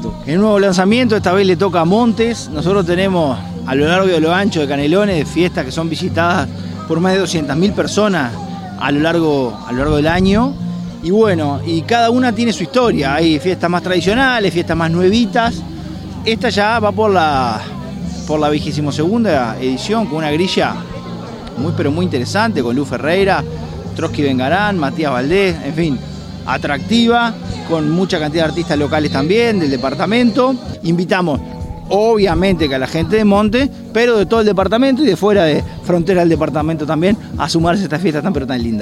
lanzamiento. El nuevo lanzamiento, esta vez le toca a Montes. Nosotros tenemos a lo largo y a lo ancho de Canelones fiestas que son visitadas por más de 200.000 personas a lo largo del año. Y bueno, y cada una tiene su historia. Hay fiestas más tradicionales, fiestas más nuevitas. Esta ya va por la 22ª edición con una grilla muy interesante, con Luz Ferreira, Trotsky Vengarán, Matías Valdés, en fin, atractiva, con mucha cantidad de artistas locales también, del departamento. Invitamos, obviamente, que a la gente de Monte, pero de todo el departamento y de fuera de frontera del departamento también, a sumarse a esta fiesta tan linda.